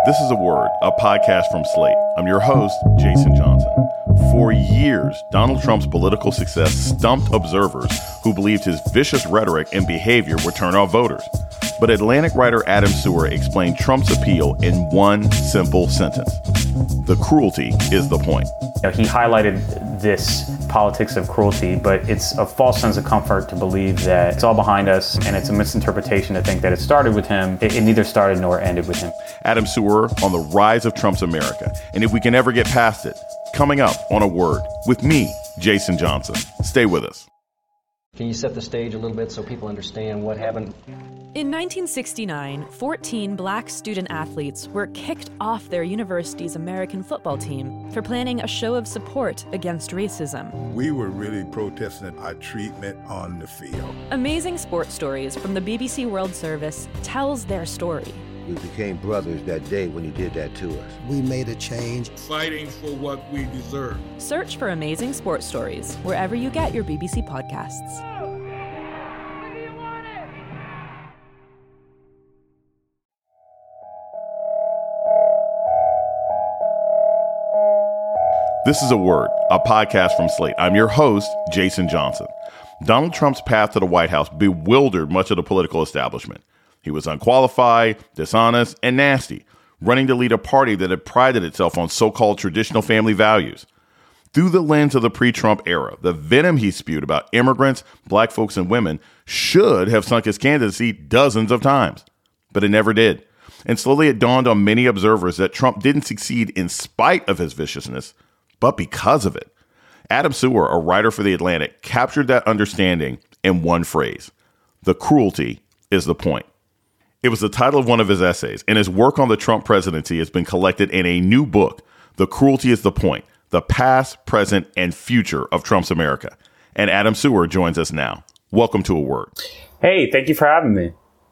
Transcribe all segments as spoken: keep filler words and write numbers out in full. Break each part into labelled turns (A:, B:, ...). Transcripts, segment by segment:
A: This is A Word, a podcast from Slate. I'm your host, Jason Johnson. For years, Donald Trump's political success stumped observers who believed his vicious rhetoric and behavior would turn off voters. But Atlantic writer Adam Serwer explained Trump's appeal in one simple sentence. The cruelty is the point.
B: You know, he highlighted this politics of cruelty, but it's a false sense of comfort to believe that it's all behind us, and it's a misinterpretation to think that it started with him. It, it neither started nor ended with him.
A: Adam Serwer on the rise of Trump's America, and if we can ever get past it, coming up on A Word with me, Jason Johnson. Stay with us.
C: Can you set the stage a little bit so people understand what happened?
D: In nineteen sixty-nine, fourteen black student athletes were kicked off their university's American football team for planning a show of support against racism.
E: We were really protesting our treatment on the field.
D: Amazing Sports Stories from the B B C World Service tells their story.
F: We became brothers that day when you did that to us.
G: We made a change.
H: Fighting for what we deserve.
D: Search for Amazing Sports Stories wherever you get your B B C podcasts.
A: This is A Word, a podcast from Slate. I'm your host, Jason Johnson. Donald Trump's path to the White House bewildered much of the political establishment. He was unqualified, dishonest, and nasty, running to lead a party that had prided itself on so-called traditional family values. Through the lens of the pre-Trump era, the venom he spewed about immigrants, black folks, and women should have sunk his candidacy dozens of times. But it never did. And slowly it dawned on many observers that Trump didn't succeed in spite of his viciousness, but because of it. Adam Serwer, a writer for The Atlantic, captured that understanding in one phrase. The cruelty is the point. It was the title of one of his essays, and his work on the Trump presidency has been collected in a new book, The Cruelty is the Point, The Past, Present, and Future of Trump's America. And Adam Serwer joins us now. Welcome to A Word.
B: Hey, thank you for having me.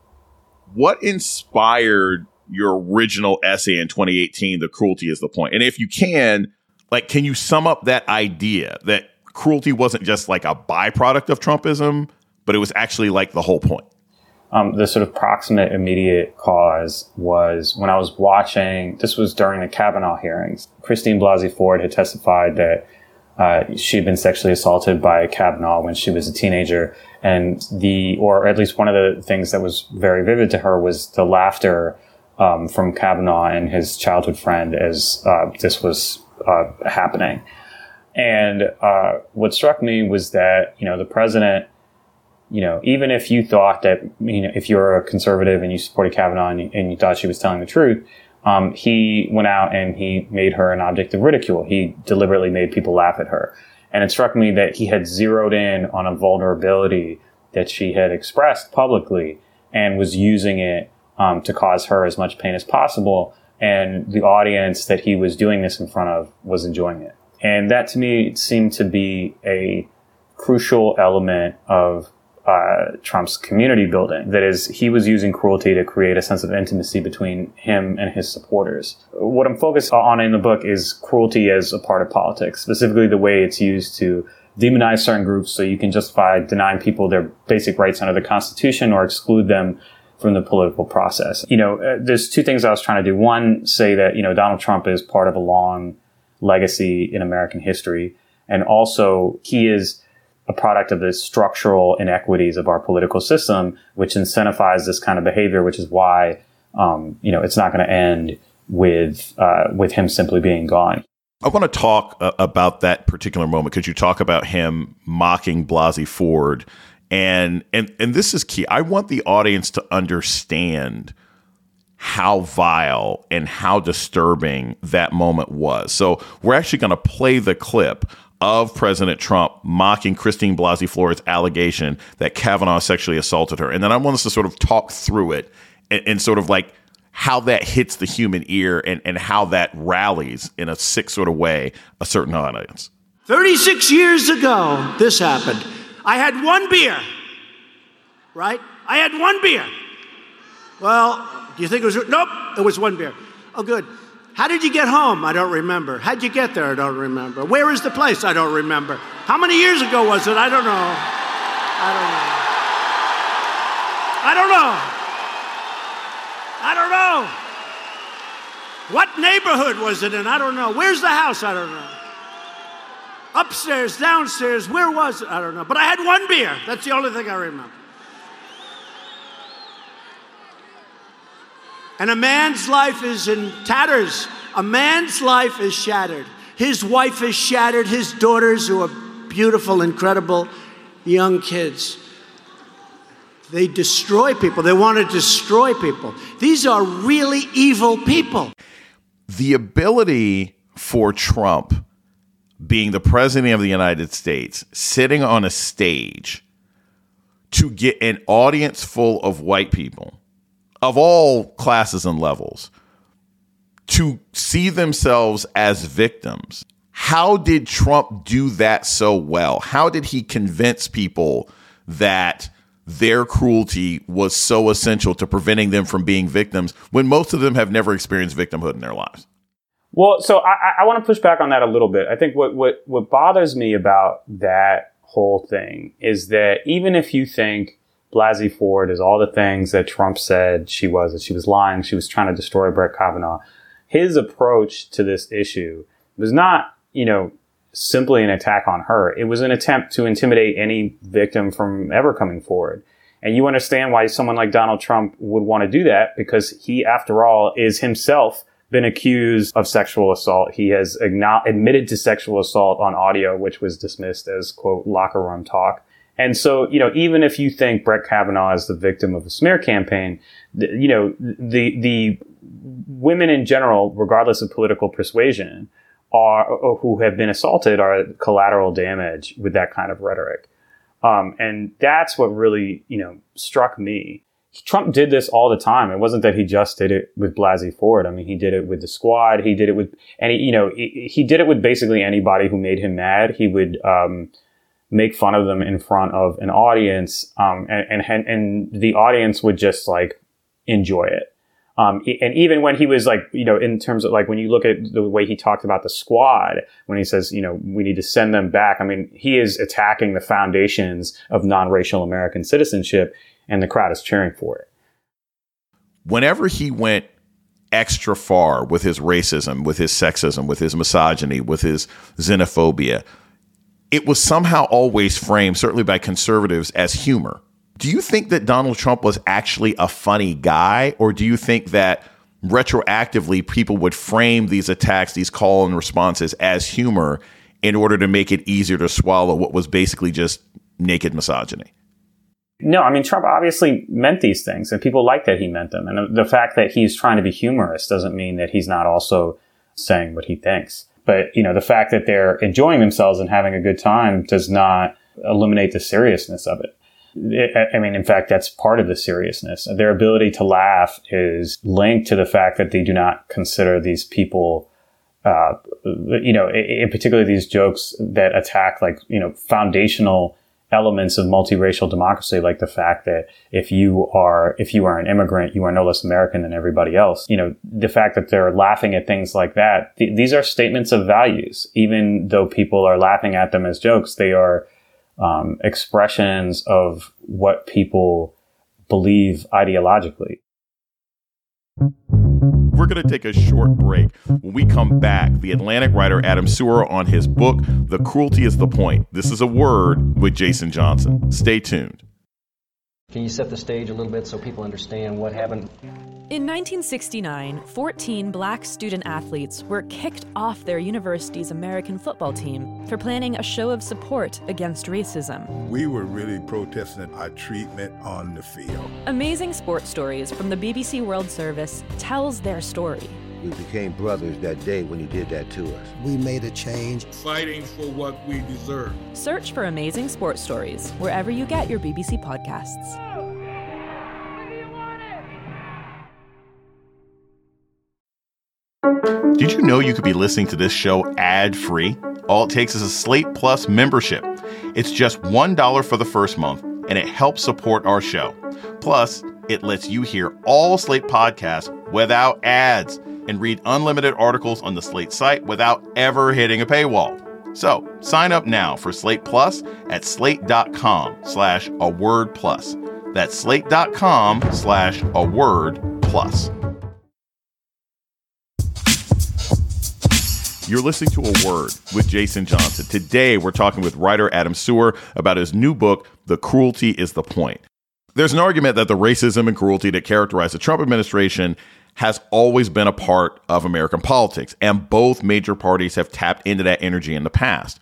A: What inspired your original essay in twenty eighteen, The Cruelty is the Point? And if you can, like, can you sum up that idea that cruelty wasn't just like a byproduct of Trumpism, but it was actually like the whole point?
B: Um, the sort of proximate immediate cause was when I was watching, this was during the Kavanaugh hearings. Christine Blasey Ford had testified that uh, she'd been sexually assaulted by Kavanaugh when she was a teenager. And the, or at least one of the things that was very vivid to her was the laughter um, from Kavanaugh and his childhood friend as uh, this was uh, happening. And uh, what struck me was that, you know, the president, you know, even if you thought that, you know, if you're a conservative and you supported Kavanaugh and you, and you thought she was telling the truth, um, he went out and he made her an object of ridicule. He deliberately made people laugh at her. And it struck me that he had zeroed in on a vulnerability that she had expressed publicly and was using it um, to cause her as much pain as possible. And the audience that he was doing this in front of was enjoying it. And that to me seemed to be a crucial element of Uh, Trump's community building. That is, he was using cruelty to create a sense of intimacy between him and his supporters. What I'm focused on in the book is cruelty as a part of politics, specifically the way it's used to demonize certain groups so you can justify denying people their basic rights under the Constitution or exclude them from the political process. You know, uh, there's two things I was trying to do. One, say that, you know, Donald Trump is part of a long legacy in American history. And also, he is a product of the structural inequities of our political system, which incentivize this kind of behavior, which is why, um, you know, it's not going to end with uh, with him simply being gone.
A: I want to talk uh, about that particular moment because you talk about him mocking Blasey Ford, and and and this is key. I want the audience to understand how vile and how disturbing that moment was. So we're actually going to play the clip of President Trump mocking Christine Blasey Ford's allegation that Kavanaugh sexually assaulted her. And then I want us to sort of talk through it and, and sort of like how that hits the human ear and, and how that rallies in a sick sort of way a certain audience.
I: thirty-six years ago, this happened. I had one beer, right? I had one beer. Well, do you think it was? Nope, it was one beer. Oh, good. How did you get home? I don't remember. How'd you get there? I don't remember. Where is the place? I don't remember. How many years ago was it? I don't know. I don't know. I don't know. I don't know. What neighborhood was it in? I don't know. Where's the house? I don't know. Upstairs, downstairs, where was it? I don't know. But I had one beer. That's the only thing I remember. And a man's life is in tatters. A man's life is shattered. His wife is shattered. His daughters, who are beautiful, incredible young kids, they destroy people. They want to destroy people. These are really evil people.
A: The ability for Trump, being the president of the United States, sitting on a stage to get an audience full of white people of all classes and levels to see themselves as victims. How did Trump do that so well? How did he convince people that their cruelty was so essential to preventing them from being victims when most of them have never experienced victimhood in their lives?
B: Well, so I, I want to push back on that a little bit. I think what, what, what bothers me about that whole thing is that even if you think Blasey Ford is all the things that Trump said she was, that she was lying, she was trying to destroy Brett Kavanaugh, his approach to this issue was not, you know, simply an attack on her. It was an attempt to intimidate any victim from ever coming forward. And you understand why someone like Donald Trump would want to do that, because he, after all, is himself been accused of sexual assault. He has igno- admitted to sexual assault on audio, which was dismissed as, quote, locker room talk. And so, you know, even if you think Brett Kavanaugh is the victim of a smear campaign, the, you know, the the women in general, regardless of political persuasion, are or who have been assaulted are collateral damage with that kind of rhetoric. Um, and that's what really, you know, struck me. Trump did this all the time. It wasn't that he just did it with Blasey Ford. I mean, he did it with the Squad. He did it with any, you know, he, he did it with basically anybody who made him mad. He would um, make fun of them in front of an audience, um, and, and and the audience would just like enjoy it. Um, and even when he was like, you know, in terms of like, when you look at the way he talked about the Squad, when he says, you know, we need to send them back. I mean, he is attacking the foundations of non-racial American citizenship, and the crowd is cheering for it.
A: Whenever he went extra far with his racism, with his sexism, with his misogyny, with his xenophobia, it was somehow always framed, certainly by conservatives, as humor. Do you think that Donald Trump was actually a funny guy, or do you think that retroactively people would frame these attacks, these call and responses as humor in order to make it easier to swallow what was basically just naked misogyny?
B: No, I mean, Trump obviously meant these things, and people like that he meant them. And the fact that he's trying to be humorous doesn't mean that he's not also saying what he thinks. But, you know, the fact that they're enjoying themselves and having a good time does not eliminate the seriousness of it. I mean, in fact, that's part of the seriousness. Their ability to laugh is linked to the fact that they do not consider these people, uh, you know, in particular, these jokes that attack, like, you know, foundational elements of multiracial democracy, like the fact that if you are, if you are an immigrant, you are no less American than everybody else. You know, the fact that they're laughing at things like that, th- these are statements of values. Even though people are laughing at them as jokes, they are um, expressions of what people believe ideologically.
A: We're going to take a short break. When we come back, the Atlantic writer Adam Serwer on his book, The Cruelty is the Point. This is a Word with Jason Johnson. Stay tuned.
C: Can you set the stage a little bit so people understand what happened?
D: In nineteen sixty-nine, fourteen black student athletes were kicked off their university's American football team for planning a show of support against racism.
E: We were really protesting our treatment on the field.
D: Amazing Sports Stories from the B B C World Service tells their story.
F: We became brothers that day when you did that to us.
G: We made a change.
H: Fighting for what we deserve.
D: Search for Amazing Sports Stories wherever you get your B B C podcasts.
A: Did you know you could be listening to this show ad-free? All it takes is a Slate Plus membership. It's just one dollar for the first month, and it helps support our show. Plus, it lets you hear all Slate podcasts without ads and read unlimited articles on the Slate site without ever hitting a paywall. So, sign up now for Slate Plus at slate.com slash a word plus. That's slate.com slash a word plus. You're listening to A Word with Jason Johnson. Today, we're talking with writer Adam Serwer about his new book, The Cruelty is the Point. There's an argument that the racism and cruelty that characterize the Trump administration has always been a part of American politics, and both major parties have tapped into that energy in the past.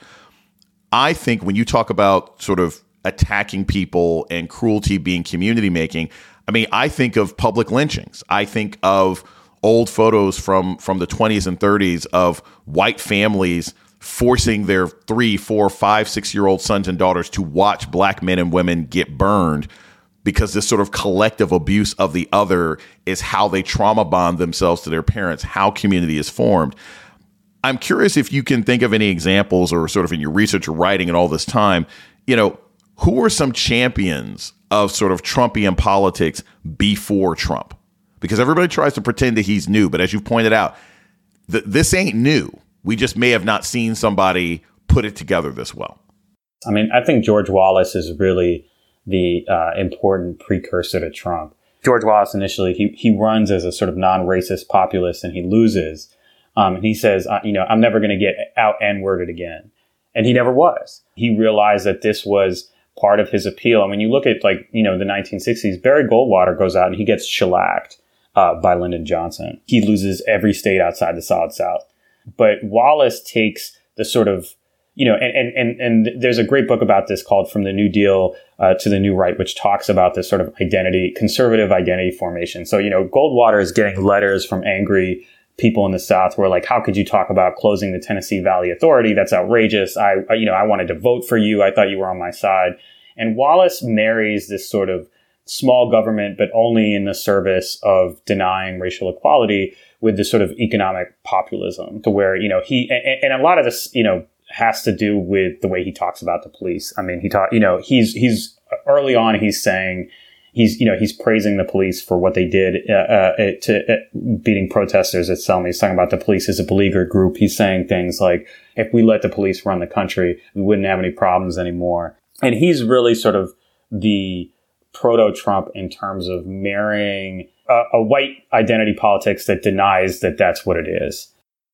A: I think when you talk about sort of attacking people and cruelty being community making, I mean, I think of public lynchings. I think of old photos from, from the twenties and thirties of white families forcing their three, four, five, six-year-old sons and daughters to watch black men and women get burned because this sort of collective abuse of the other is how they trauma bond themselves to their parents, how community is formed. I'm curious if you can think of any examples or sort of in your research or writing and all this time, you know, who were some champions of sort of Trumpian politics before Trump? Because everybody tries to pretend that he's new. But as you've pointed out, th- this ain't new. We just may have not seen somebody put it together this well.
B: I mean, I think George Wallace is really the uh, important precursor to Trump. George Wallace initially, he, he runs as a sort of non-racist populist and he loses. Um, and he says, uh, you know, I'm never going to get out N-worded again. And he never was. He realized that this was part of his appeal. I mean, you look at like, you know, the nineteen sixties, Barry Goldwater goes out and he gets shellacked uh, by Lyndon Johnson. He loses every state outside the Solid South. But Wallace takes the sort of, you know, and, and, and, and there's a great book about this called From the New Deal uh, to the New Right, which talks about this sort of identity, conservative identity formation. So, you know, Goldwater is getting letters from angry people in the South who are like, how could you talk about closing the Tennessee Valley Authority? That's outrageous. I, you know, I wanted to vote for you. I thought you were on my side. And Wallace marries this sort of small government, but only in the service of denying racial equality with this sort of economic populism to where, you know, he, and, and a lot of this, you know, has to do with the way he talks about the police. I mean, he talk, you know, he's, he's early on, he's saying, He's, you know, he's praising the police for what they did uh, uh, to uh, beating protesters at Selma. He's talking about the police as a beleaguered group. He's saying things like, if we let the police run the country, we wouldn't have any problems anymore. And he's really sort of the proto-Trump in terms of marrying a, a white identity politics that denies that that's what it is.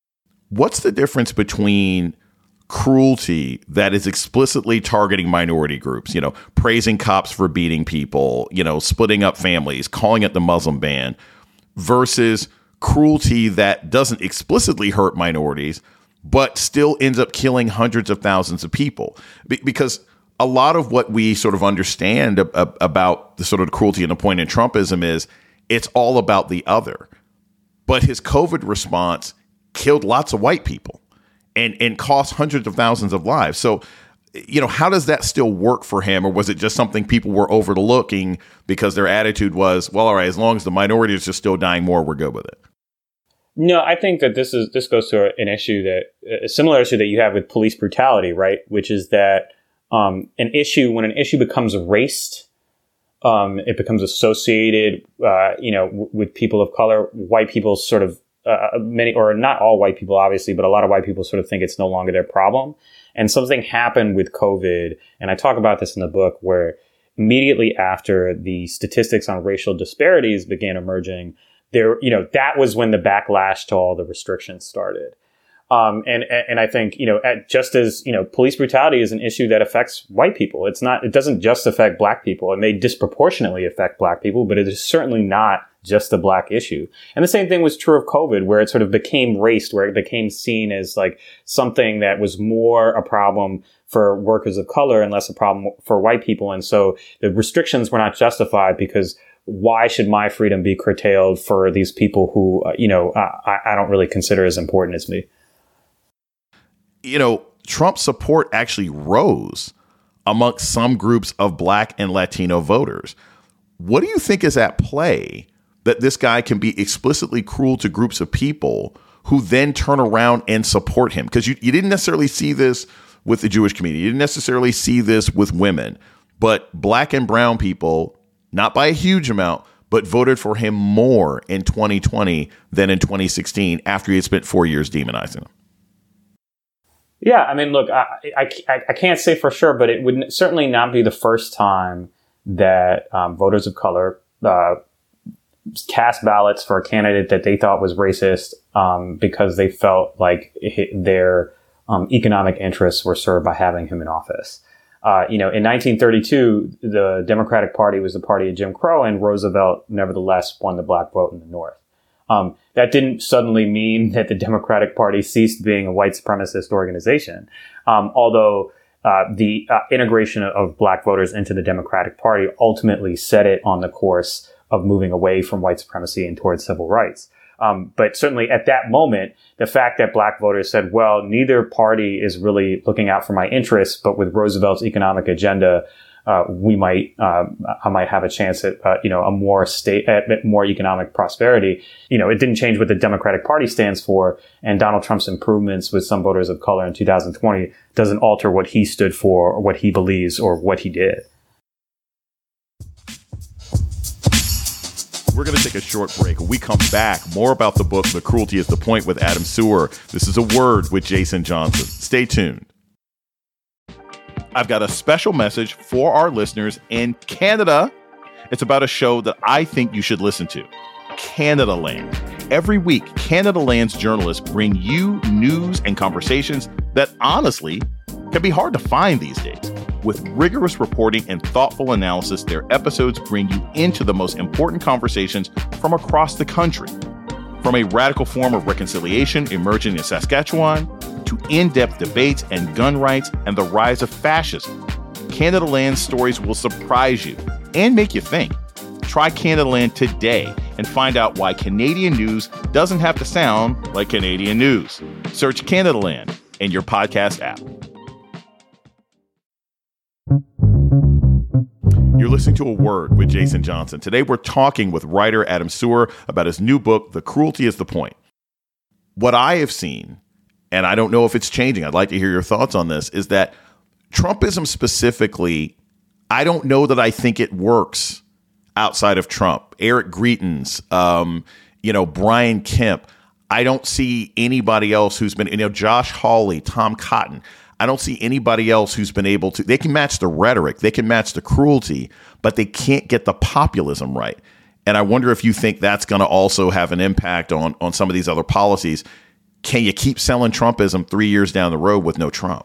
A: What's the difference between cruelty that is explicitly targeting minority groups, you know, praising cops for beating people, you know, splitting up families, calling it the Muslim ban, versus cruelty that doesn't explicitly hurt minorities, but still ends up killing hundreds of thousands of people? Be- because a lot of what we sort of understand ab- ab- about the sort of cruelty and the point in Trumpism is it's all about the other. But his COVID response killed lots of white people. And, and cost hundreds of thousands of lives. So, you know, how does that still work for him? Or was it just something people were overlooking because their attitude was, well, all right, as long as the minorities are still dying more, we're good with it?
B: No, I think that this is this goes to an issue that a similar issue that you have with police brutality, right? Which is that um, an issue, when an issue becomes raced, um, it becomes associated, uh, you know, w- with people of color. White people sort of Uh, many, or not all white people, obviously, but a lot of white people sort of think it's no longer their problem. And something happened with COVID, and I talk about this in the book, where immediately after the statistics on racial disparities began emerging, there, you know, that was when the backlash to all the restrictions started. Um, and, and I think, you know, at, just as, you know, police brutality is an issue that affects white people. It's not, it doesn't just affect black people. It may disproportionately affect black people, but it is certainly not just a black issue. And the same thing was true of COVID, where it sort of became raced, where it became seen as like something that was more a problem for workers of color and less a problem for white people. And so the restrictions were not justified because why should my freedom be curtailed for these people who, uh, you know, I, I don't really consider as important as me?
A: You know, Trump's support actually rose amongst some groups of black and Latino voters. What do you think is at play that this guy can be explicitly cruel to groups of people who then turn around and support him? Because you, you didn't necessarily see this with the Jewish community. You didn't necessarily see this with women. But black and brown people, not by a huge amount, but voted for him more in twenty twenty than in twenty sixteen after he had spent four years demonizing them.
B: Yeah, I mean, look, I, I, I can't say for sure, but it would certainly not be the first time that um, voters of color uh, cast ballots for a candidate that they thought was racist um, because they felt like their um, economic interests were served by having him in office. Uh, you know, in nineteen thirty-two, the Democratic Party was the party of Jim Crow, and Roosevelt nevertheless won the black vote in the North. Um, that didn't suddenly mean that the Democratic Party ceased being a white supremacist organization, um, although uh, the uh, integration of black voters into the Democratic Party ultimately set it on the course of moving away from white supremacy and towards civil rights. Um, but certainly at that moment, the fact that black voters said, well, neither party is really looking out for my interests, but with Roosevelt's economic agenda, uh, we might, uh, I might have a chance at, uh, you know, a more state, at more economic prosperity. You know, it didn't change what the Democratic Party stands for, and Donald Trump's improvements with some voters of color in two thousand twenty doesn't alter what he stood for or what he believes or what he did.
A: We're going to take a short break. When we come back, more about the book, The Cruelty is the Point with Adam Serwer. This is A Word with Jason Johnson. Stay tuned. I've got a special message for our listeners in Canada. It's about a show that I think you should listen to, Canadaland. Every week, Canadaland's journalists bring you news and conversations that honestly can be hard to find these days. With rigorous reporting and thoughtful analysis, their episodes bring you into the most important conversations from across the country. From a radical form of reconciliation emerging in Saskatchewan to in-depth debates and gun rights and the rise of fascism, Canadaland's stories will surprise you and make you think. Try Canadaland today and find out why Canadian news doesn't have to sound like Canadian news. Search Canadaland in your podcast app. You're listening to A Word with Jason Johnson. Today, we're talking with writer Adam Serwer about his new book, The Cruelty is the Point. What I have seen, and I don't know if it's changing, I'd like to hear your thoughts on this, is that Trumpism specifically, I don't know that I think it works outside of Trump. Eric Greitens, um, you know, Brian Kemp. I don't see anybody else who's been, you know, Josh Hawley, Tom Cotton. I don't see anybody else who's been able to, they can match the rhetoric, they can match the cruelty, but they can't get the populism right. And I wonder if you think that's going to also have an impact on, on some of these other policies. Can you keep selling Trumpism three years down the road with no Trump?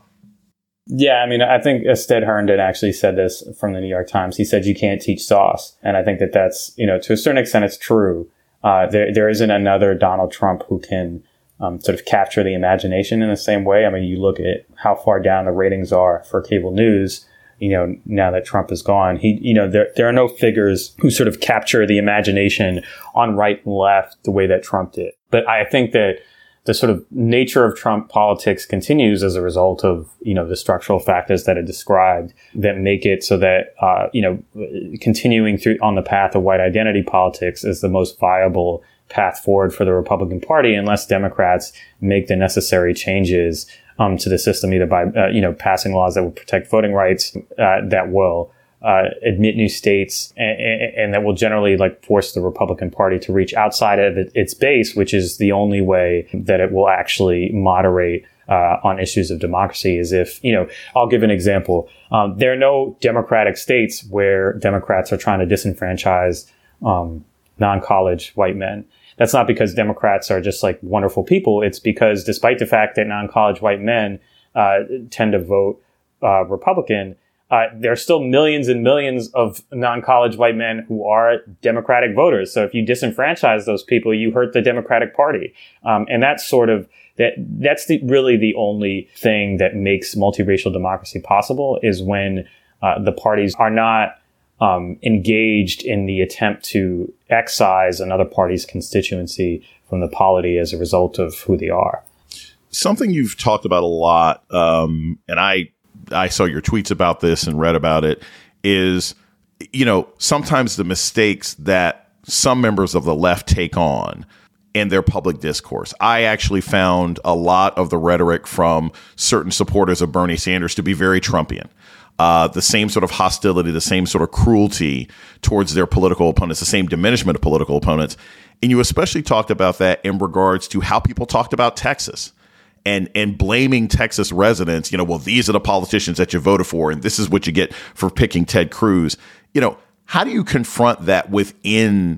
B: Yeah, I mean, I think Stead Herndon actually said this from the New York Times. He said, you can't teach sauce. And I think that that's, you know, to a certain extent, it's true. Uh, there, there isn't another Donald Trump who can Um, sort of capture the imagination in the same way. I mean, you look at how far down the ratings are for cable news, you know, now that Trump is gone. He, you know, there there are no figures who sort of capture the imagination on right and left the way that Trump did. But I think that the sort of nature of Trump politics continues as a result of, you know, the structural factors that are described that make it so that, uh, you know, continuing through on the path of white identity politics is the most viable path forward for the Republican Party unless Democrats make the necessary changes um, to the system, either by, uh, you know, passing laws that will protect voting rights, uh, that will uh, admit new states, and, and that will generally like force the Republican Party to reach outside of it, its base, which is the only way that it will actually moderate uh, on issues of democracy. Is if, you know, I'll give an example. Um, there are no Democratic states where Democrats are trying to disenfranchise um, non-college white men. That's not because Democrats are just like wonderful people. It's because despite the fact that non-college white men uh, tend to vote uh, Republican, uh, there are still millions and millions of non-college white men who are Democratic voters. So if you disenfranchise those people, you hurt the Democratic Party. Um, and that's sort of that. That's the, really the only thing that makes multiracial democracy possible is when uh, the parties are not Um, engaged in the attempt to excise another party's constituency from the polity as a result of who they are.
A: Something you've talked about a lot, um, and I I saw your tweets about this and read about it, is, you know, sometimes the mistakes that some members of the left take on in their public discourse. I actually found a lot of the rhetoric from certain supporters of Bernie Sanders to be very Trumpian. Uh, the same sort of hostility, the same sort of cruelty towards their political opponents, the same diminishment of political opponents. And you especially talked about that in regards to how people talked about Texas and and blaming Texas residents. You know, well, these are the politicians that you voted for, and this is what you get for picking Ted Cruz. You know, how do you confront that within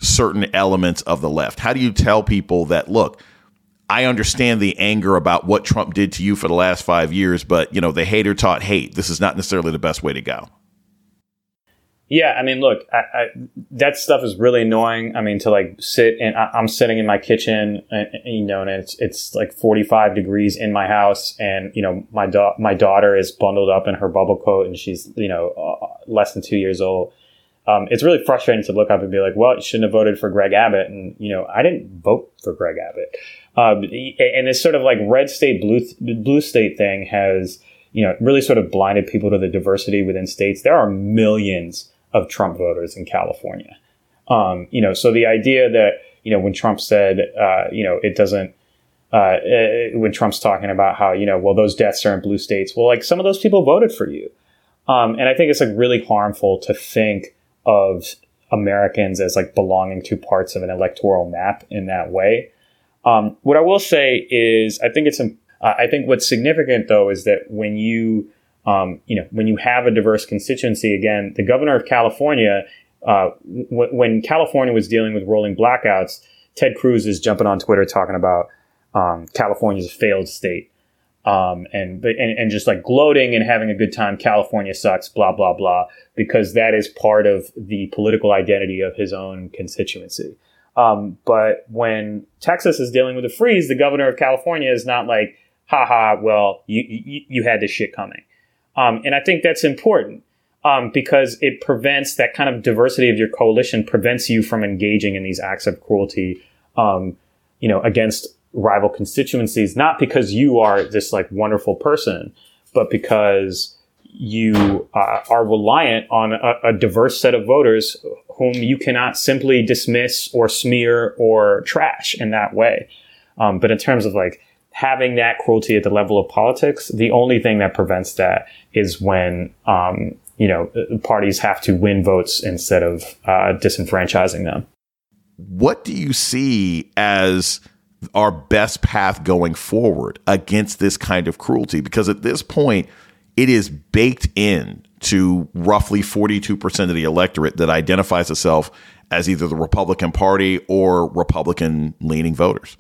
A: certain elements of the left? How do you tell people that, look, I understand the anger about what Trump did to you for the last five years, but, you know, the hater taught hate. This is not necessarily the best way to go.
B: Yeah, I mean, look, I, I, that stuff is really annoying. I mean, to like sit and I, I'm sitting in my kitchen, and, you know, and it's it's like forty-five degrees in my house, and you know, my da- my daughter is bundled up in her bubble coat, and she's you know uh, less than two years old. Um, it's really frustrating to look up and be like, well, you shouldn't have voted for Greg Abbott, and you know, I didn't vote for Greg Abbott. Um, and this sort of like red state, blue blue state thing has you know really sort of blinded people to the diversity within states. There are millions of Trump voters in California. Um, you know, so the idea that, you know, when Trump said, uh, you know, it doesn't, uh, uh, when Trump's talking about how, you know, well, those deaths are in blue states. Well, like some of those people voted for you. Um, and I think it's like really harmful to think of Americans as like belonging to parts of an electoral map in that way. Um, what I will say is I think it's, uh, I think what's significant though, is that when you, Um, you know, when you have a diverse constituency, again, the governor of California, uh, w- when California was dealing with rolling blackouts, Ted Cruz is jumping on Twitter talking about um, California's a failed state, um, and, and and just like gloating and having a good time. California sucks, blah blah blah, because that is part of the political identity of his own constituency. Um, but when Texas is dealing with a freeze, the governor of California is not like, haha, well, you you, you had this shit coming. Um, and I think that's important um, because it prevents that kind of diversity of your coalition, prevents you from engaging in these acts of cruelty, um, you know, against rival constituencies, not because you are this like wonderful person, but because you uh, are reliant on a, a diverse set of voters whom you cannot simply dismiss or smear or trash in that way. Um, but in terms of like, having that cruelty at the level of politics, the only thing that prevents that is when, um, you know, parties have to win votes instead of uh, disenfranchising them.
A: What do you see as our best path going forward against this kind of cruelty? Because at this point, it is baked in to roughly forty-two percent of the electorate that identifies itself as either the Republican Party or Republican-leaning voters.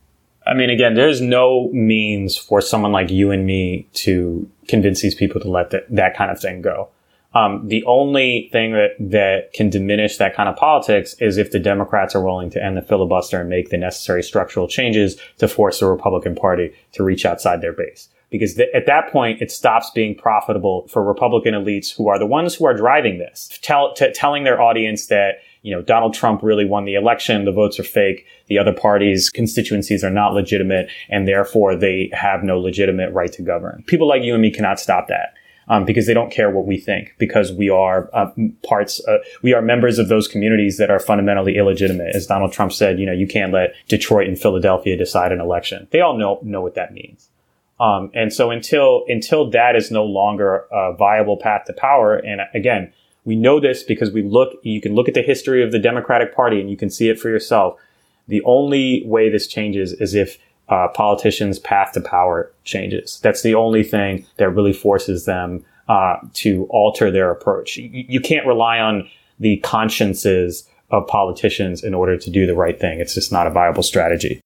B: I mean, again, there's no means for someone like you and me to convince these people to let that, that kind of thing go. Um, the only thing that, that can diminish that kind of politics is if the Democrats are willing to end the filibuster and make the necessary structural changes to force the Republican Party to reach outside their base. Because th- at that point, it stops being profitable for Republican elites who are the ones who are driving this, tell, t- telling their audience that, you know, Donald Trump really won the election. The votes are fake. The other parties' constituencies are not legitimate, and therefore they have no legitimate right to govern. People like you and me cannot stop that um, because they don't care what we think, because we are uh, parts, uh, we are members of those communities that are fundamentally illegitimate. As Donald Trump said, you know, you can't let Detroit and Philadelphia decide an election. They all know know what that means. Um, and so until until that is no longer a viable path to power, and again, we know this because we look, you can look at the history of the Democratic Party and you can see it for yourself. The only way this changes is if uh, politicians' path to power changes. That's the only thing that really forces them uh, to alter their approach. You, you can't rely on the consciences of politicians in order to do the right thing. It's just not a viable strategy.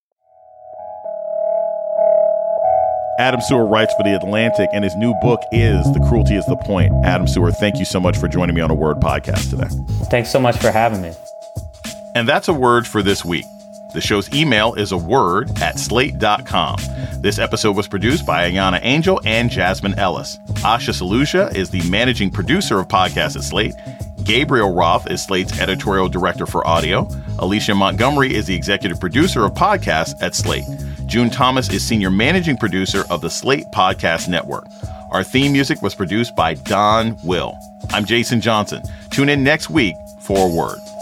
A: Adam Serwer writes for The Atlantic, and his new book is The Cruelty is the Point. Adam Serwer, thank you so much for joining me on A Word podcast today.
B: Thanks so much for having me.
A: And that's A Word for this week. The show's email is a word at slate dot com. This episode was produced by Ayana Angel and Jasmine Ellis. Asha Saluja is the managing producer of podcasts at Slate. Gabriel Roth is Slate's editorial director for audio. Alicia Montgomery is the executive producer of podcasts at Slate. June Thomas is senior managing producer of the Slate Podcast Network. Our theme music was produced by Don Will. I'm Jason Johnson. Tune in next week for A Word.